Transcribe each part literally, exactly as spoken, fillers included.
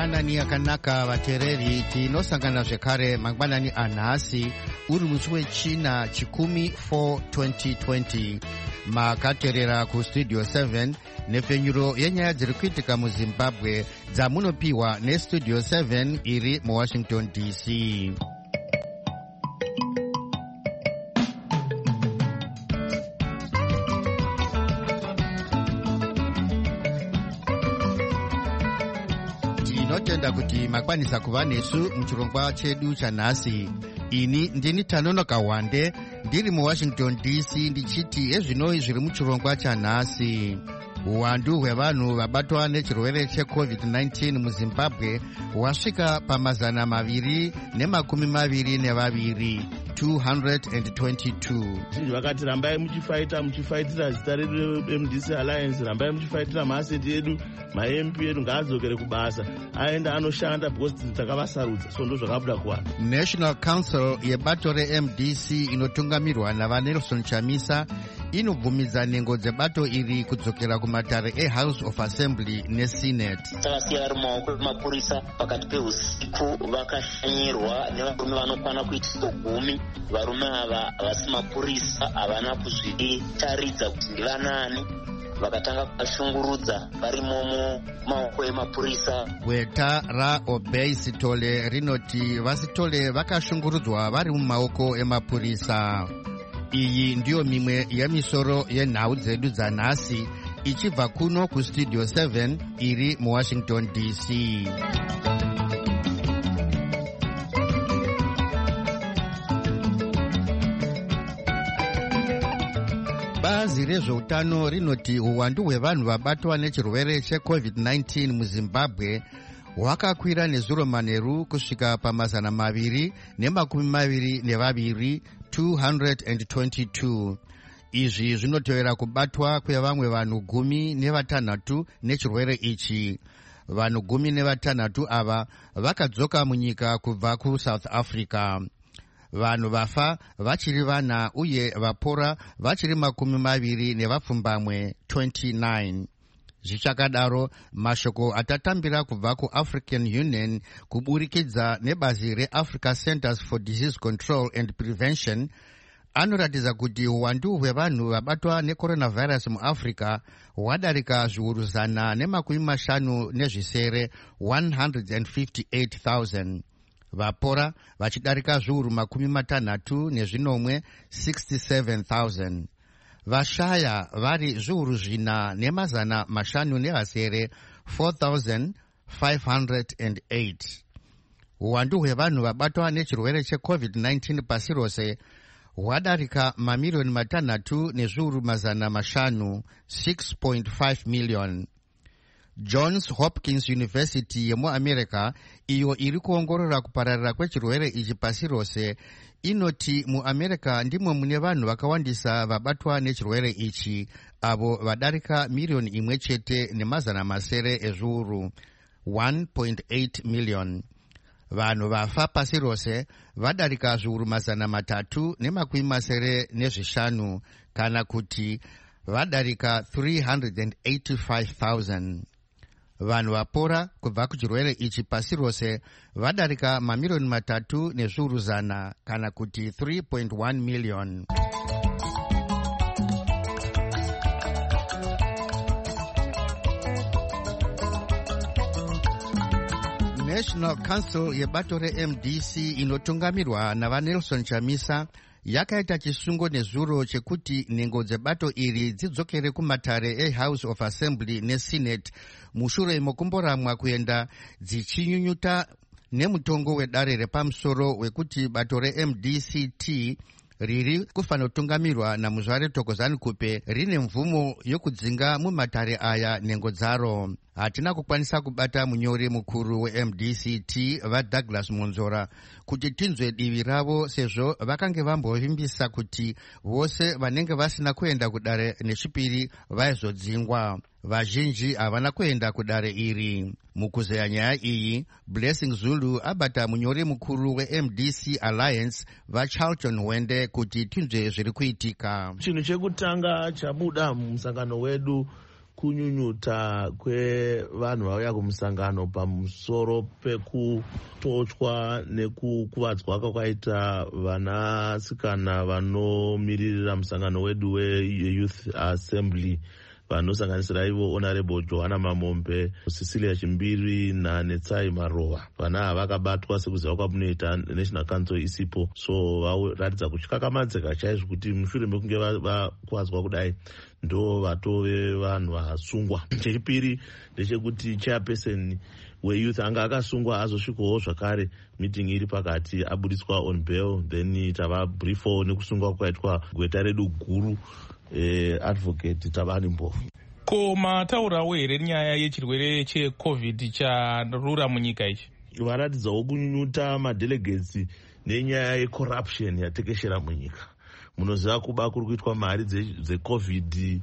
mangwanani akanaka vateereri, tinosangana zvekare mangwanani anhasi uri musi wechina chikumi four twenty twenty. Makateerera kustudio seven nepfenyuro yenyaya dziri kuitika muzimbabwe dzamunopiwa nestudio seven iri muwashington D C. Tinotenda kuti makwanisa kuva nesu muchirongwa chedu chanhasi. Ini ndini Tanonoka Wande ndiri muwashington D C ndichiti ezvino zviri muchirongwa chanhasi. Uwandu hwevanhu vabatwa nechirwere checovid nineteen muzimbabwe hwasvika pamazana maviri nemakumi maviri nevaviri two hundred twenty-two. Zvinhu vakati rambai muchifaita muchifaitira zita redu M D C Alliance, rambai muchifaitira maaseti edu, ma-M P edu ngaadzokere kubasa aenda anoshanda because takavasarudza. So ndo zvakabuda kuwana. National Council yebato re-M D C inotungamirwa navaNelson Chamisa inobvumidza nhengo dzebato iri kudzokera kumatare eHouse of Assembly neSenate. Takasiya vari mumaoko emapurisa pakati peusiku, vakashanyirwa nevarume vanokwana kuita gumi. Varume ava havasi mapurisa, havana kuzvitaridza kuti ndivanani, vakatanga kuvashungurudza varimo mumaoko emapurisa. Gweta raObey Sitole rinoti vaSitole vakashungurudzwa vari mumaoko emapurisa. Iyi ndiyo mimwe yemisoro yenhau dzedu dzanhasi ichibva kuno kustudio seven iri muwashington D C. Bazi rezveutano rinoti uwandu hwevanhu vabatwa nechirwere checovid nineteen muzimbabwe hwakakwira nezuro manheru kusvika pamazana maviri nemakumi maviri nevaviri two hundred twenty-two. Izvi zvinotevera kubatwa kwevamwe vanhu gumi nevatanhatu nechirwere ichi. Vanhu gumi nevatanhatu ava vakadzoka munyika kubva kuSouth Africa. Vanhu vafa vachiri vana uye vapora vachiri makumi maviri nevapfumbamwe twenty-nine. Zvichakadaro, mashoko atatambira kubva kuAfrican Union kuburikidza nebazi reAfrica Centers for Disease Control and Prevention anoratidza kuti uwandu hwevanhu vabatwa necoronavirus muAfrica hwadarika zviuru zana nemakumi mashanu nezvisere one hundred fifty-eight thousand. Vapora vachidarika zviuru makumi matanhatu nezvinomwe sixty-seven thousand. Vashaya vari zviuru zvina nemazana mashanu nevasere four thousand five hundred eight. Uwandu hwevanhu vabatwa nechirwere checovid nineteen pasi rose hwadarika mamiliyoni matanhatu nezviuru mazana mashanu six point five million. Johns Hopkins University yemuAmerica, iyo iri kuongorora kupararira kwechirwere ichi pasi rose, inoti muAmerica ndimo mune vanhu vakawandisa vabatwa nechirwere ichi, avo vadarika miliyoni imwe chete nemazana masere ezviuru one point eight million. Vanhu vafa pasi rose vadarika zviuru mazana matatu nemakumi masere nezvishanu, kana kuti vadarika three hundred eighty-five thousand. Vanhu vapora kubva kuchirwere ichi pasi rose vadarika mamiliyoni matatu nezviuru zana, kana kuti three point one million. National Council yebato re-M D C inotungamirwa navaNelson Chamisa yakaita chisungo nezuro chekuti nhengo dzebato iri dzidzokere kumatare eHouse of Assembly neSenate mushure mokumboramwa kuenda dzichinyunyuta nemutongo wedare repamusoro wekuti bato re-M D C T riri kufanotungamirwa namuzvare Thokozani Kupe rine mvumo yokudzinga mumatare aya nhengo dzaro. Hatina kukwanisa kubata munyori mukuru we-M D C T vaDouglas Monzora kuti tinzwe divi ravo, sezvo vakange vambovimbisa kuti vose vanenge vasina kuenda kudare nechipiri vaizodzingwa. Vazhinji havana kuenda kudare iri. Mukuzeya nyaya iyi, Blessing Zulu abata munyori mukuru we-M D C Alliance vaCharlton Wende kuti tinzwe zviri kuitika. Chinhu chekutanga chabuda musangano wedu kunyunyuta kwevanhu vauya kumusangano pamusoro pekutochwa nekukuvadzwa kwakaita vanasikana vanomiririra musangano wedu weYouth Assembly vanosanganisira ivo Honorable Johanna Mamombe, Cecilia Chimbiri naNetsai Marova. Vana ava vakabatwa sekuziva kwamunoita National Council isipo, so varatidza kuchikakamadzika chaizvo kuti mushure mekunge vakuvadzwa kudai ndo vatove vanhu vasungwa. Chechipiri ndechekuti chairperson weYouth anga akasungwa azosvikawo zvakare meeting iri pakati abudiswa on bail, then tava briefawo nekusungwa kwaitwa gweta redu guru Eh, advocate Tabani Mbovu. Ko mataurawo here nyaya yechirwere checovid charura munyika ichi? Varatidzawo kunyuta madelegates nenyaya yecorruption yatekeshera munyika. Munoziva kuba kuri kuitwa mari dzecovid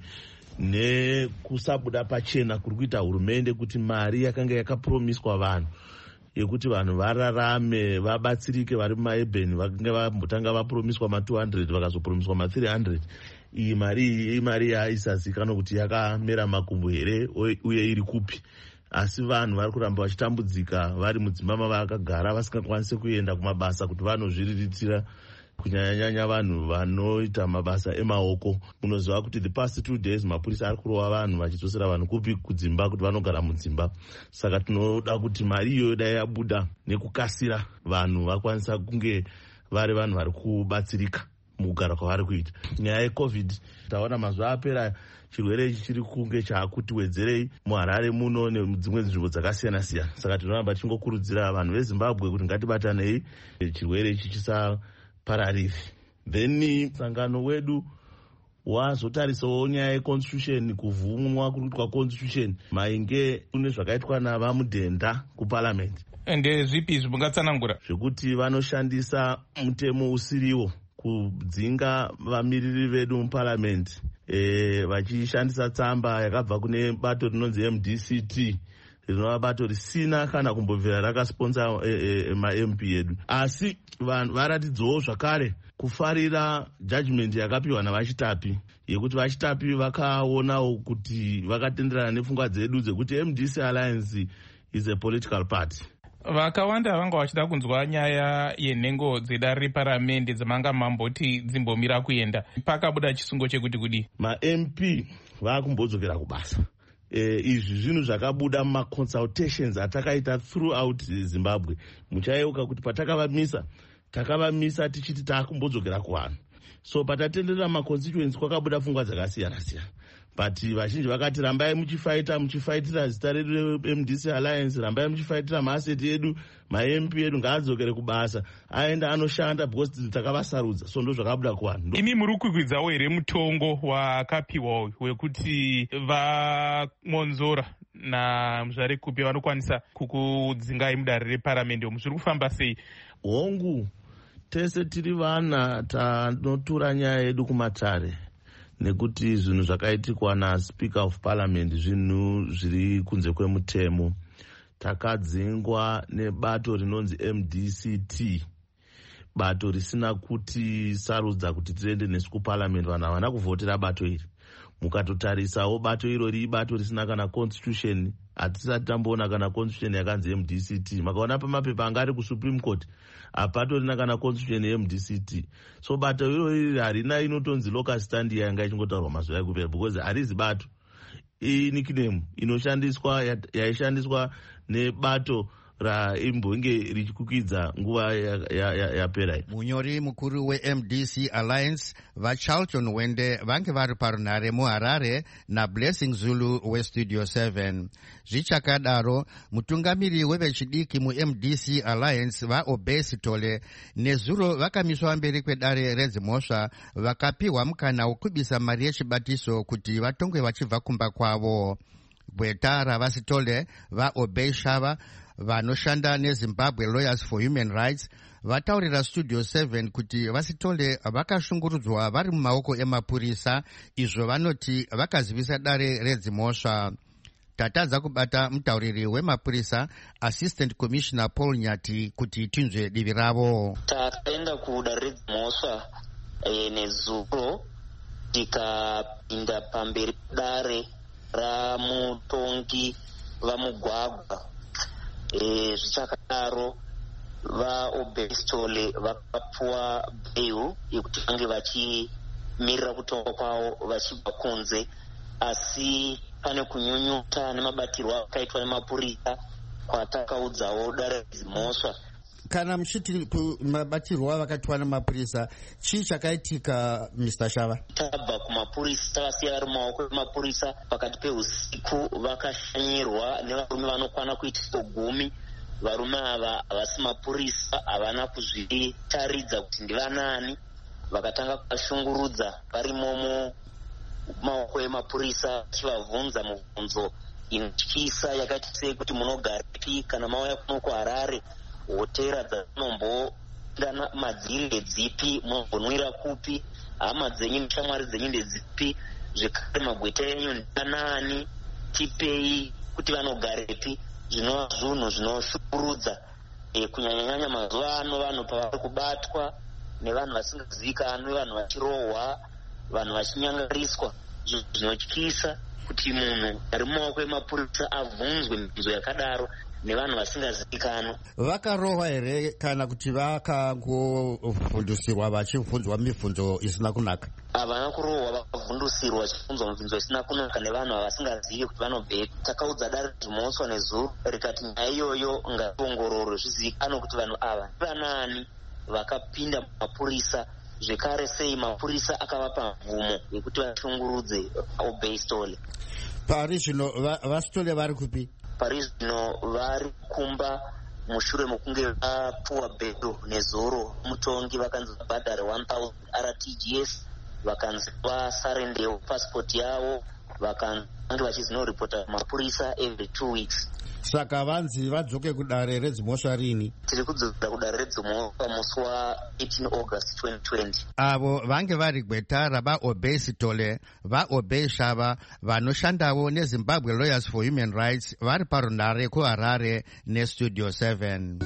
nekusabuda pachena kuri kuita hurumende kuti mari yakanga yakapromiswa vanhu yekuti vanhu vararame vabatsirike vari mumaebheni vakanga vambotanga vapromiswa ma two hundred vakazopromiswa ma three hundred. Iyi mari iyi imari yaisazikanwa kuti yakamera makumbo here uye iri kupi, asi vanhu vari kuramba vachitambudzika vari mudzimba mavakagara vasingakwanisi kuenda kumabasa kuti vanozviriritira, kunyanyanyanya vanhu vanoita mabasa emaoko. Munoziva kuti the past two days mapurisa ari kurova vanhu vachidzosera vanhu kupi kudzimba kuti vanogara mudzimba. Saka tinoda kuti mari iyoyo dai yabuda nekukasira vanhu vakwanisa kunge vari vanhu vari kubatsirika mukugara kwavari kuita. Nyaya yecovid taona mazuva apera chirwere ichi chiri kunge chaakutiwedzerei muHarare muno nedzimwe nzvimbo dzakasiyana siyana. Saka tinoramba tichingokurudzira vanhu veZimbabwe kuti ngatibatanei chirwere ichi chisapararire. Then sangano wedu wazotarisawo nyaya yeconstitution, kuvhumwa kuitwa constitution mainge kune zvakaitwa navamudhenda kuparliament. Ende zvipi zvibungatsanangura? Zvekuti vanoshandisa mutemo usiriwo kudzinga vamiriri vedu muparliament, e, vachishandisa tsamba yakabva kune bato rinonzi M D C T rinova bato risina kana kumbobvira rakasponsa e, e, ma-M P edu, asi vanhu varatidzawo zvakare kufarira judgment yakapiwa navachitapi yekuti vachitapi vakaonawo kuti vakatenderana nepfungwa dzedu dzekuti M D C Alliance is a political party. Vakawanda vanga vachida kunzwa nyaya yenhengo dzedare reparamende dzamanga mamboti dzimbomira kuenda. Pakabuda chisungo chekuti kudi ma-M P vakumbodzokera kubasa. E, izvi zvinhu zvakabuda mumaconsultations atakaita throughout Zimbabwe. Muchayeuka kuti patakavamisa takavamisa tichiti taakumbodzokera kuvanhu. So patatenderera maconstituency kwakabuda pfungwa dzakasiyana siyana. But vazhinji vakati rambai muchifaita muchifaitira zita redu M D C Alliance, rambai muchifaitira maaseti edu, ma-M P edu ngaadzokere kubasa aenda anoshanda because takavasarudza. So ndo zvakabuda kuvanhu. Imi muri kukwidzawo here mutongo wakapiwa wekuti vamonzora namuzvare kupi vanokwanisa kukudzingai mudare reparamende, zviri kufamba sei? Hongu tese tiri vana tanotura nyaya yedu kumatare nekuti zvinhu zvakaitikwa naSpeaker of Parliament zvinhu zviri kunze kwemutemo. Takadzingwa nebato rinonzi M D C T, bato risina kuti sarudza kuti tiende nesu kuparliament. Vanhu havana kuvhotera bato iri. Mukatotarisawo bato irori ibato risina kana constitution, hatisati tamboona kana constitution yakanzi M D C T. Makaona pamapepa anga ari kuSupreme Court hapatorina kana constitution ye-M D C T. So bato irori harina inotonzi local stand yanga ichingotaurwa mazuva ekupera because harizi bato. Iyi nickname inoshandiswa yaishandiswa nebato raimbonge richikukidza nguva yapera. Ya, ya munyori mukuru we-M D C Alliance vaCharlton Wende vange vari parunhare muHarare naBlessing Zulu weStudio seven. Zvichakadaro mutungamiri wevechidiki mu-M D C Alliance vaObey Sitole nezuro vakamiswa mberi kwedare redzimhosva vakapiwa mukana wokubisa mari yechibatiso kuti vatongwe vachibva kumba kwavo. Gweta ravasitole vaObey Shava vanoshanda neZimbabwe Lawyers for Human Rights vataurira Studio seven kuti vasitole vakashungurudzwa vari mumaoko emapurisa, izvo vanoti vakazivisa dare redzimhosva. Tatadza kubata mutauriri wemapurisa Assistant Commissioner Paul Nyati kuti tinzwe divi ravo. Takaenda kudare redzimhosva e, nezuro tikapinda pamberi dare ramutongi vamugwagwa. E, zvichakadaro vaobestole vakapuwa bail yekuti vange vachimirira kutongwa kwavo vachibva kunze, asi pane kunyunyuta nemabatirwo akaitwa nemapurisa kwatakaudzawo dare dzimhosva. Kana muchiti mabatirwo avakaitwa nemapurisa, chii chakaitika Mister Shava? Tabva kumapurisa, takasiya vari mumaoko emapurisa pakati peusiku, vakashanyirwa nevarume vanokwana kuita gumi. Varume ava havasi mapurisa, havana kuzvitaridza kuti ndivanani, vakatanga kuvashungurudza varimomo maoko emapurisa, achivabvunza mibvunzo inotyisa yakaita sei kuti munogaripi, kana mauya kuno kuHarare, hotera dzatinomboenda madziri ndedzipi, munombonwira kupi, hama dzenyu neshamwari dzenyu ndedzipi, zvekare magweta enyu ndianani, tipei kuti vanogarepi. Zvinova zvinhu zvinoshurudza, e, kunyanyanyanya mazuva ano vanhu pavari kubatwa nevanhu vasingazivikanwi, vanhu vachirohwa, vanhu vachinyangariswa. Zvinotyisa kuti munhu ari mumaoko emapurisa abvunzwe mibvunzo yakadaro nevanhu vasingazivikanwi. Vakarohwa here kana kuti vakangofundisirwa vachibvunzwa mibvunzo isina kunaka? Havana kurohwa, vakavhundusirwa vachibvunzwa mibvunzo isina kunaka nevanhu vasingazivi kuti vanobve. Takaudza dare dzimhosva nezuro rikati nyaya iyoyo ngaiongororwe, zvizivikanwe kuti vanhu ava vanani vakapinda mumapurisa, zvekare sei mapurisa akavapa mvumo yekuti vashungurudze Obestole. Pari zvino vaStole vari kupi? Pari zvino vari kumba mushure mokunge vapuwa bhedo nezuro mutongi, vakanzi vabhadhare one thousand R T G S, vakanzi vasarendewo pasipoti yavo, vakanzi vange vachizinoripota mapurisa every two weeks. Saka vanzi vadzoke kudare redzimhosva rini? Tiri kudzokera kudare redzimhosva musi wa-eighteen August twenty twenty. Avo vange vari gweta ravaObestole, vaObeshava vanoshandawo neZimbabwe Lawyers for Human Rights vari parunhare kuHarare neStudio seven.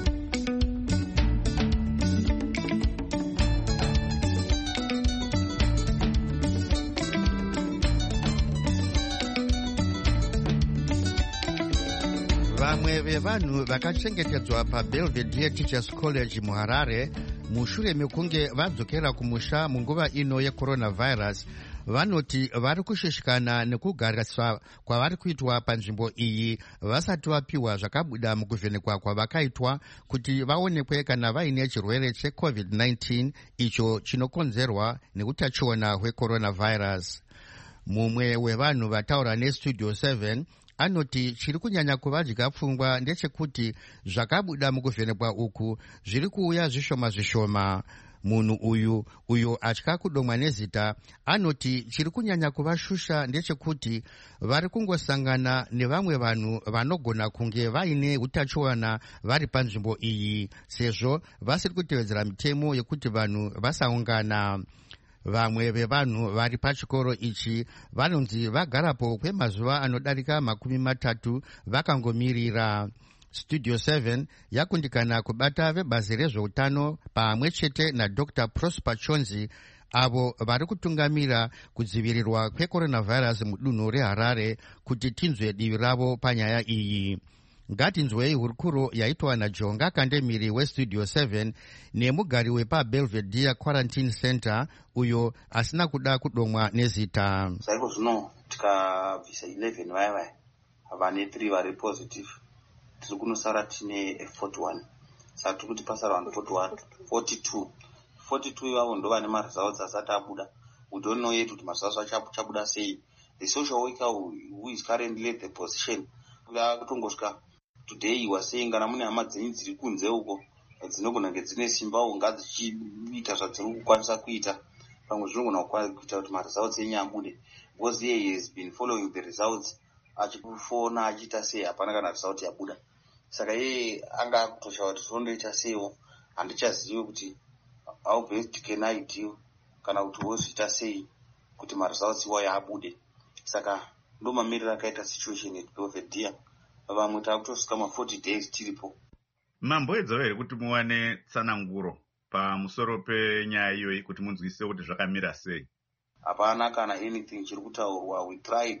Vamwe vevanhu vakachengetedzwa paBelvedere Teachers College muHarare mushure mekunge vadzokera kumusha munguva ino yecoronavirus vanoti vari kushushikana nekugariswa kwavari kuitwa panzvimbo iyi vasati vapiwa zvakabuda mukuvhenekwa kwavakaitwa kuti vaonekwe kana vaine chirwere checovid nineteen icho chinokonzerwa neutachiona hwecoronavirus. Mumwe wevanhu vataura neStudio seven anoti chiri kunyanya kuvadya pfungwa ndechekuti zvakabuda mukuvhenekwa uku zviri kuuya zvishoma zvishoma. Munhu uyu uyo atya kudomwa nezita anoti chiri kunyanya kuvashusha ndechekuti vari kungosangana nevamwe vanhu vanogona kunge vaine utachiona vari panzvimbo iyi, sezvo vasiri kutevedzera mitemo yekuti vanhu vasaungana. Vamwe vevanhu vari pachikoro ichi vanonzi vagarapo kwemazuva anodarika makumi matatu vakangomirira. Studio seven yakundikana kubata vebazi rezveutano pamwe chete naDr Prosper Chonzi avo vari kutungamira kudzivirirwa kwecoronavirus mudunhu reHarare kuti tinzwe divi ravo panyaya iyi. Ngatinzwei hurukuro yaitwa naJonga Kandemiri weStudio seven nemugari wepaBelvedere Quarantine Center uyo asina kuda kudomwa nezita. Saiko zvino tikabvisa eleven vaya vaya vane three vari positive, tiri kunosara tine forty-one. Saka tiri kuti pasara vanhu forty-one, forty-two. forty-two ivavo ndo vane maresults asati abuda. We don't know yet kuti maresults achabuda sei. The social worker who, who is currently at the position kutongosvika today he was saying kana mune hama dzenyu dziri kunze uko dzinogona kunge dzine simba unga dzichiita zvadziri kukwanisa kuita, pamwe zvinogona kuita kuti maresults enyu abude, because here he has been following the results achifona achiita sei hapana kana result yabuda. Saka iye anga akutoshaura kuti zvondoita seiwo handichazivi kuti how best can I deal kana kuti wozviita sei kuti maresults iwayo abude. Saka ndo mamiriro akaita situation at Belvedere. Vamwe takutosvika ma forty days tiripo. Mamboedzawo here kuti muwane tsananguro pamusoro penyaya iyoyi kuti munzwise kuti zvakamira sei? Hapana kana anything chiri kutaurwa. We tried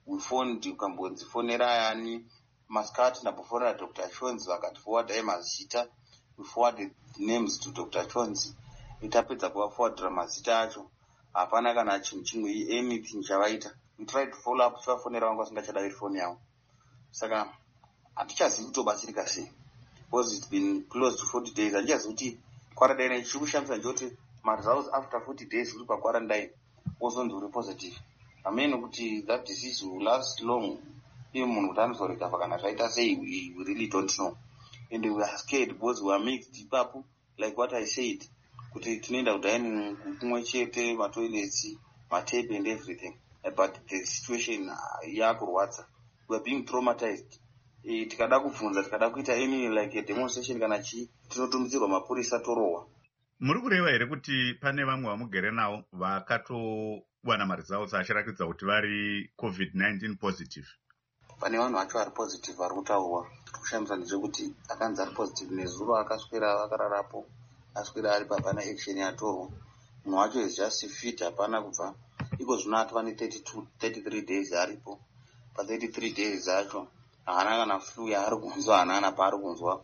we phoned ukambonzifonera yani Mascati napofonera Doctor Chonzi vakatiforward ai mazita. We forwarded names to Doctor Chonzi. Itapedza kuvaforwardira mazita acho. Hapana kana chinhu chimwe anything chavaita. We tried to follow up tivafonera vanga vasingachada ifoni yavo. Saka hatichazivi kutobatsirika sei. Because it's been close to forty days. Handichazivi kuti quarantine chiri kushamisa njoti results after forty days uri quarantine ozonzi uri positive. I mean kuti that disease will last long. Even munhu kuti anozorecover kana zvaita sei, we really don't know. And we are scared because we are mixed ipapo, like what I said. Kuti tinoenda kudining kumwe chete, matoilets, matepe and everything. But the situation yakurwadza. We are being traumatized. Tikada kubvunza, tikada kuita any like a demonstration kana chi, tinotumidzirwa mapurisa torowa. Muri kureva here kuti pane vamwe vamugere navo vakatowana maresults achiratidza kuti vari covid nineteen positive? Pane vanhu vacho vari positive vari kutaurwa. Kushamisa ndechekuti akanzi ari positive nezuro akaswera vakararapo, aswera ari papana action yatorwa. Munhu wacho is just fit, hapana kubva. Iko zvino atova ne thirty-two thirty-three days aripo. Pa thirty-three days acho haana kana flu yaari kunzwa, haana kana paari kunzwa.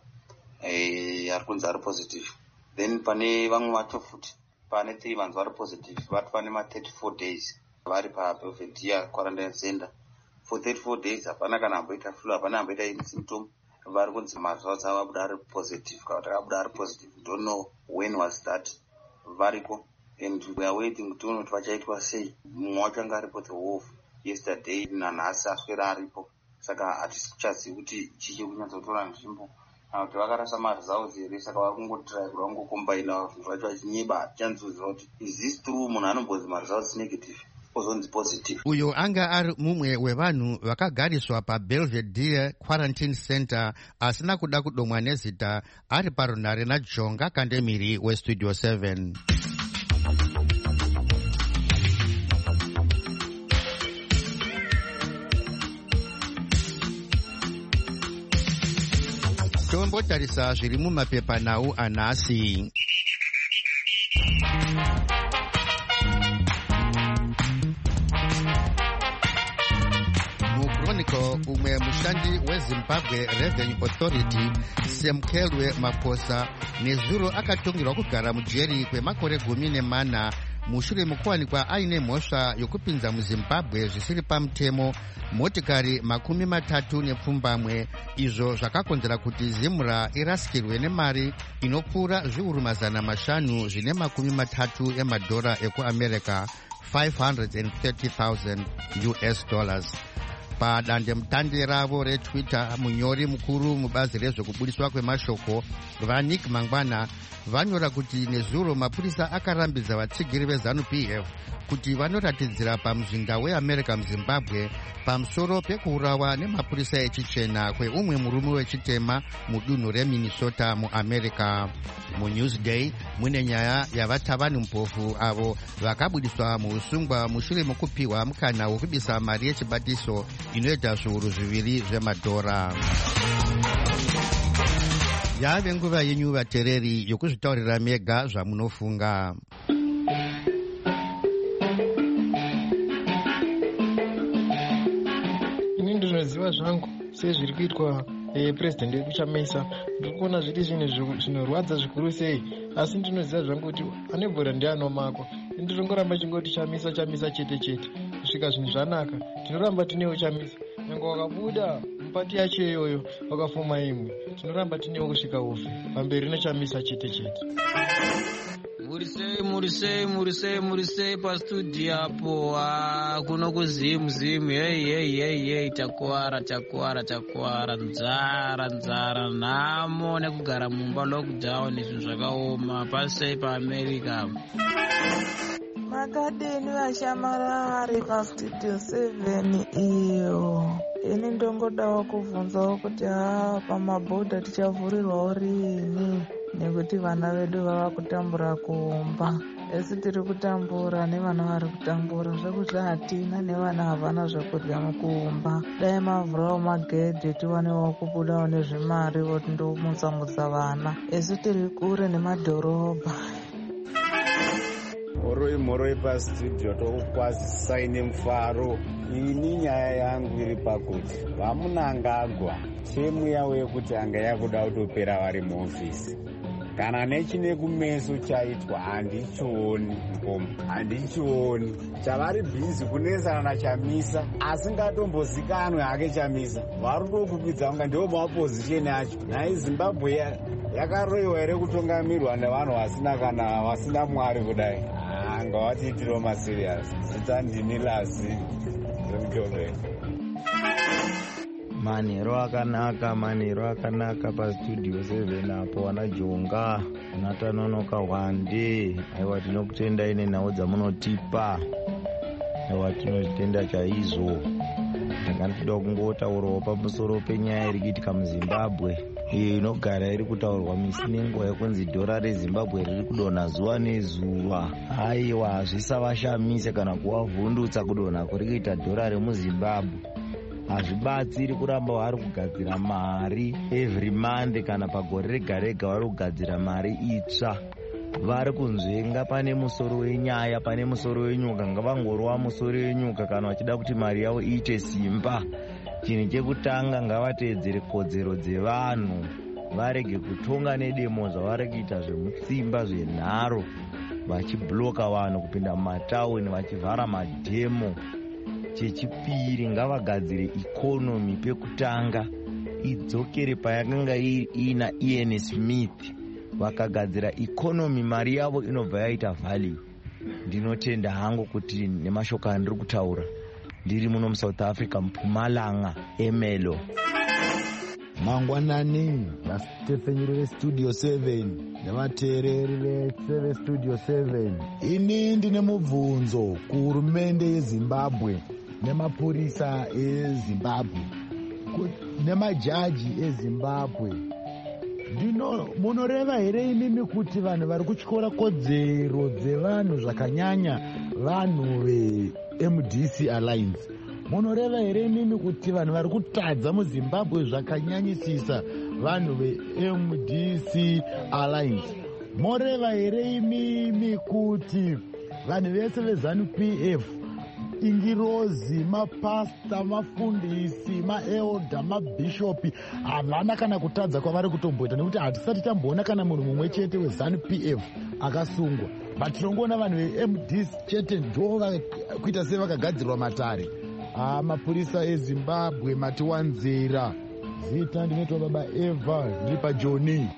Eh, ari kunzi ari positive. Then pane vamwe vacho futi, pane three vanhu vari positive, vari pane ma thirty-four days vari pa Belvedere quarantine center. For thirty-four days hapana kana amboita flu, hapana amboita any symptom. Vari kunzi maresults avo abuda ari positive. Kana kuti abuda ari positive, don't know when was that. Variko and we are waiting kuti tione kuti vachaitwa sei. Mumwe wacho anga aripo the wolf yesterday nanhasi aswera aripo. Saka hatisi kuchazivi kuti chichi kunyatsotora nzvimbo kana kuti vakarasa maresults here. Saka vari kungotirai kuti vangokombaina zvinhu zvacho vachinyeba. Hatichaziva kuti is this true, munhu anombonzi maresults negative ozonzi positive. Uyo anga ari mumwe wevanhu vakagariswa paBelvedere Quarantine Center asina kuda kudomwa nezita, ari parunhare naJonga Kandemiri weStudio seven. Tombotarisa zviri mumapepanhau anhasi. Chronicle, umwe mushandi weZimbabwe Revenue Authority Semkelwe Maposa nezuro akatongirwa kugara mujeri kwemakore gumi nemana mushure mukuwanikwa aine mhosva yokupinza muZimbabwe zvisiri pamutemo motikari makumi matatu nepfumbamwe, izvo zvakakonzera kuti Zimra irasikirwe nemari inopfuura zviuru mazana mashanu zvine makumi matatu emadhora ekuAmerica, five hundred thirty thousand U S dollars. Padandemutande ravo reTwitter, munyori mukuru mubazi rezvekubudiswa kwemashoko vaNick Mangwana vanyora kuti nezuro mapurisa akarambidza vatsigiri veZanu P F kuti vanoratidzira pamuzinda weAmerica muZimbabwe pamusoro pekuurawa nemapurisa echichena kweumwe murume wechitema mudunhu reMinnesota muAmerica. MuNewsDay mune nyaya yavatavani mupofu avo vakabudiswa muusungwa mushure mokupiwa mukana wokubisa mari yechibatiso inoita zviuru zviviri zvemadhora. Yave nguva yenyu vatereri yokuzvitaurira mega zvamunofunga. Ini ndinoziva zvangu sezviri kuitwa president wedu Chamisa. Ndikuona zviri zvinhu zvinorwadza zvikuru sei, asi ndinoziva zvangu kuti ane bhora ndiye anomakwa. Ndinongoramba chingoti Chamisa Chamisa chete chete kusvika zvinhu zvanaka. Tinoramba tinewo Chamisa. Nyangwe wakabuda mupati yacho iyoyo wakafoma imwe, tinoramba tinewo kusvika ufe pamberi neChamisa chete chete. Murisei murisei murisei murisei pastudio apo kuno kuzimu zimu. Hey hey hey hey, takuara takuara takuara, nzara nzara, nhamo nekugara mumba lockdown, izvi zvakaoma pasei paAmerica. Makadeni vashamarari paStudio seven iyo. Ini ndongodawo kubvunzawo kuti haa pamabhodha tichavhurirwawo rini, nekuti vana vedu vava kutambura kumba. Esi tiri kutambura nevana vari kutambura, zvekuti hatina nevana havana zvekudya mukumba. Dai mavhurawo magedhe tiwanewo kubudawo nezvimari voti ndomutsa-mutsa vana. Esi tiri kure nemadhorobha. moroi moroi pastudio tokukwazisai mufaro. Ini nyaya yangu iri pakuti vamunangagwa chemu yavo yekuti anga yakuda kutopera vari muofisi. Kana nechine kumeso chaitwa handichioni ngoma, handichioni. Chavari bhizi kunesana naChamisa asingatombozikanwe hake Chamisa. Vari kutokukwidza kunga ndiwo maopozisheni acho. Nai Zimbabwe yakaroiwa here kutungamirwa nevanhu vasina kana vasina mwari kudai. Ah, ngavatiitiro masiriasi. Zita ndini Lazi remutobeni. Manhero akanaka, manhero akanaka pastudio seven apo wana Jonga, Natanonoka Wande. Aiwa tinokutenda ine nhau dzamunotipa. Aiwa tinotenda chaizvo. Ndakanoda kungotaurawo pamusoro penyaya iri kuitika muZimbabwe. Iyo inogara iri kutaurwa misi nenguva yekunzi dhora reZimbabwe riri kudonha zuva nezuva. Aiwa hazvisavashamise kana kuvavhundutsa kudonha kuri kuita dhora remuZimbabwe. Hazvibatsiri kuramba vari kugadzira mari every month kana pagore rega rega vari kugadzira mari itsva. Vari kunzvenga pane musoro wenyaya, pane musoro wenyuka. Ngavangorwa musoro wenyuka kana vachida kuti mari yavo iite simba. Chinhu chekutanga ngavateedzere kodzero dzevanhu, varege kutonga nedemo zvavari kuita zvemutsimba zvenharo, vachibloka vanhu kupinda mumatauni, vachivhara madhemo. Chechipiri ngavagadzire ikonomi pekutanga idzokere payakanga ina Ian Smith. Vakagadzira ikonomi mari yavo inobva yaita value. Ndinotenda hangu kuti nemashoko andiri kutaura ndiri muno muSouth Africa muPumalanga Emelo. Mangwanani vaStephen veStudio seven nevateereri veSeve Studio seven. Ini ndine mubvunzo kuhurumende yeZimbabwe nemapurisa eZimbabwe nemajaji eZimbabwe. Ndino munoreva here imimi kuti vanhu vari kutyora kodzero dzevanhu zvakanyanya vanhu veM D C Alliance? Munoreva here imimi kuti vanhu vari kutadza muZimbabwe zvakanyanyisisa vanhu veM D C Alliance? Moreva here imimi kuti vanhu vese veZanu P F, Ingirozi, mapasta, mafundisi, maelda, mabhishopi havana kana kutadza kwavari kutomboita, nekuti hatisati tamboona kana munhu mumwe chete weZanu P F akasungwa. But tinongoona vanhu veM D C chete ndo kuita sei vakagadzirwa matare. Ah, mapurisa eZimbabwe matiwanzira. Zita ndinoitwa Baba Eva, ndiri paJoni.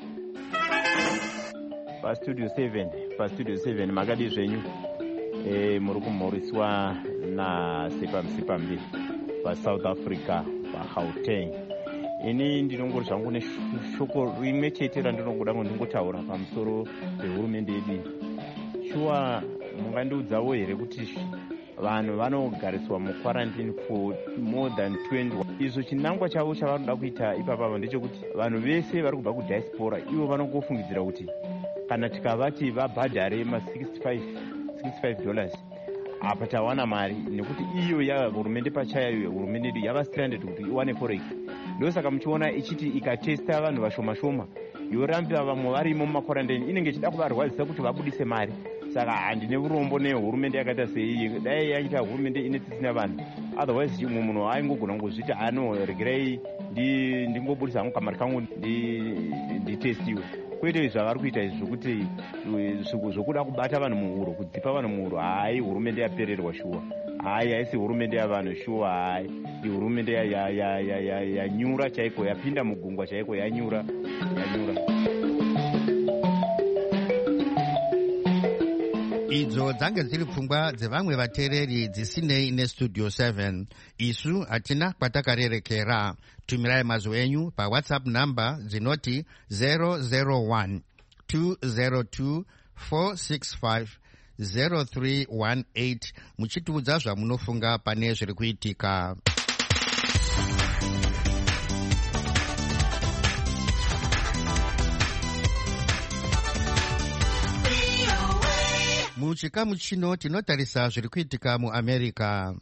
PaStudio seven, PaStudio seven makadi zvenyu. Eh, muri kumhoriswa naSipa Msipa mbiri paSouth Africa paGauteng. Ini ndinongori zvangu neshoko rimwe chete randinongoda ndingotaura pamusoro pehurumende yedu. Shuwa mungandiudzawo here kuti vanhu vanogariswa muquarantine for more than twenty. Izvo chinangwa chavo chavanoda kuita ipapa ndechekuti vanhu vese vari kubva kudiaspora ivo vanongofungidzira kuti kana tikavati vabhadhare ma sixty-five dollars apa tawana mari, nekuti iyo ya hurumende pachayo, hurumende yedu yava stranded kuti iwane forex. Ndosaka muchiona ichiti ikatesta vanhu vashoma shoma yorambira vamwe varimo mumaquarantine inenge ichida kuvarwadzisa kuti vabudise mari. Saka handine urombo nehurumende yakaita sei. Dai yaita hurumende ine tisina vanhu, otherwise mumwe munhu aingogona kungozviti ano regerai ndingobudisa hangu kamari kangu nditestiwe. Kwete zvavari kuita izvi zvokuti zvokuda kubata vanhu muhuro, kudzipa vanhu muhuro. Hai, hurumende yapererwa shuwa. Hai, haisi hurumende yavanhu shuwa. Hai, ihurumende yanyura chaiko, yapinda mugungwa chaiko, yanyura yanyura. Idzo dzange dziri pfungwa dzevamwe vateereri dzisinei neStudio seven. Isu hatina kwatakarerekera. Tumirai mazwi enyu paWhatsApp number dzinoti zero zero one two zero two four six five zero three one eight muchitiudza zvamunofunga pane zviri kuitika. Muchikamu chino tinotarisa zviri kuitika muAmerica.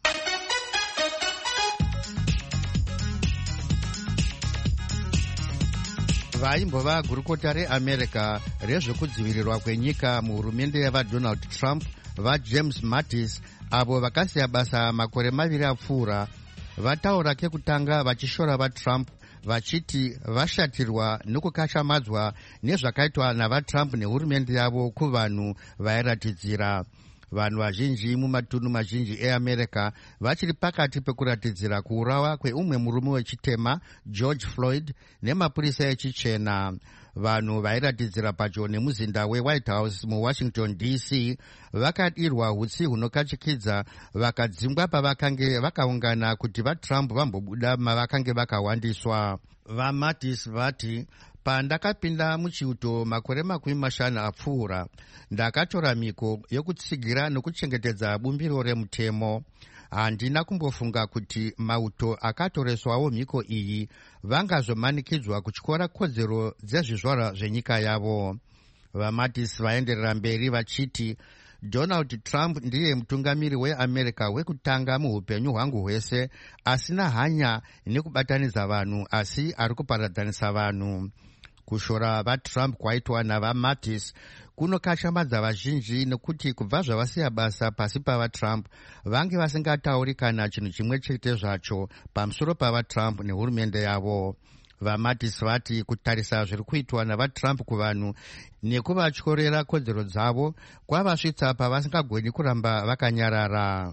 Vaimbova gurukota reAmerica rezvekudzivirirwa kwenyika muhurumende yavaDonald Trump vajames mattis avo vakasiya basa makore maviri apfuura vataura kekutanga vachishora vatrump vachiti vashatirwa nokukashamadzwa nezvakaitwa navatrump nehurumende yavo kuvanhu vairatidzira. Vanhu vazhinji mumatunhu mazhinji eamerica vachiri pakati pekuratidzira kuurawa kweumwe murume wechitema George Floyd nemapurisa echichena. Vanhu vairatidzira padyo nemuzinda weWhite House muWashington D C vakadirwa hutsi hunokachikidza vakadzingwa pavakange vakaungana kuti vaTrump vambobuda mavakange vakawandiswa. VaMattis vati, pandakapinda muchiuto makore makumi mashanu apfuura ndakatora miko yokutsigira nokuchengetedza bumbiro remutemo. Handina kumbofunga kuti mauto akatoreswawo mhiko iyi vangazomanikidzwa kutyora kodzero dzezvizvarwa zvenyika yavo. VaMattis vaenderera mberi vachiti, Donald Trump ndiye mutungamiri weAmerica wekutanga muupenyu hwangu hwese, asina hanya nekubatanidza vanhu asi ari kuparadzanisa vanhu. Kushora vaTrump kwaitwa navaMattis kunokashamadza vazhinji nekuti kubva zvavasiya basa pasi pavaTrump vange vasingatauri kana chinhu chimwe chete zvacho pamusoro pavaTrump nehurumende yavo. VaMattis vati kutarisa zviri kuitwa navaTrump kuvanhu nekuvatyorera kodzero dzavo kwavasvitsa pavasingagoni kuramba vakanyarara.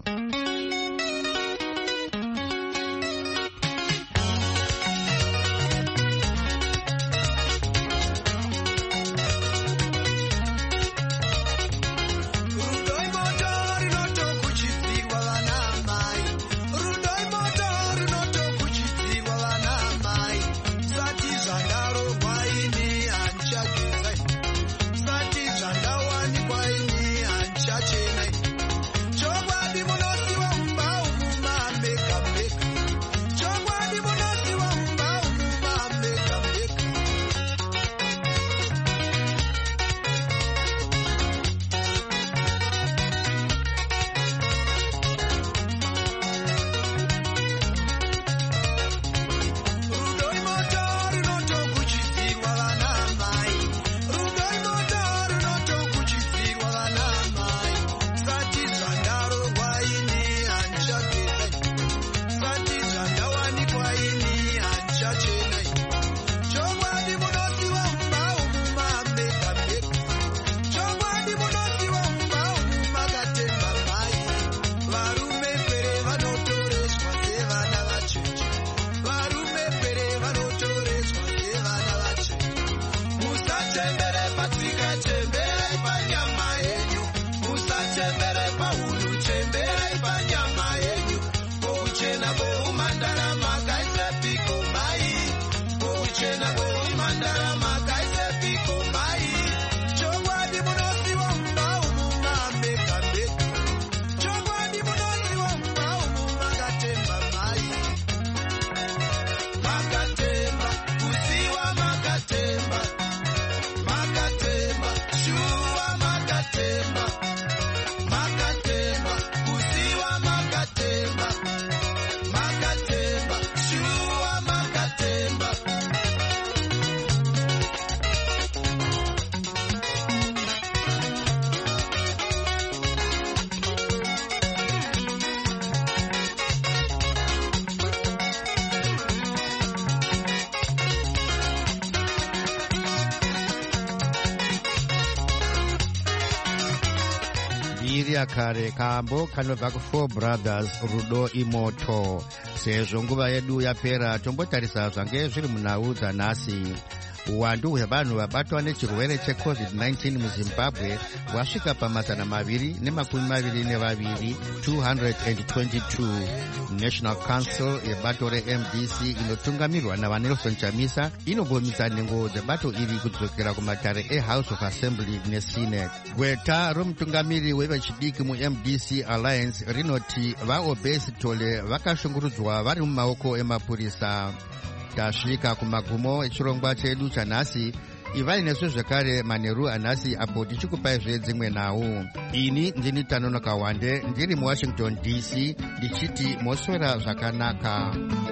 Kare kambo kanobva kuFour Brothers Rudo Imoto. Sezvo nguva yedu yapera tombotarisa zvange zviri munhau dzanhasi. Uwandu hwevanhu vabatwa nechirwere checovid nineteen muZimbabwe hwasvika pamazana maviri nemakumi maviri nevaviri two hundred twenty-two. National Council yebato reM D C inotungamirwa navanelson Chamisa inombomisa nhengo dzebato iri kudzokera kumatare eHouse of Assembly neSenate. Gweta romutungamiri wevechidiki muM D C Alliance rinoti vaObesi Tole vakashungurudzwa vari mumaoko emapurisa. Tasvika kumagumo echirongwa chedu chanhasi. Ivai nesu zvekare manheru anhasi apo tichikupai zvedzimwe nhau. Ini ndini Tanonoka Wande ndiri muWashington D C ndichiti moswera zvakanaka.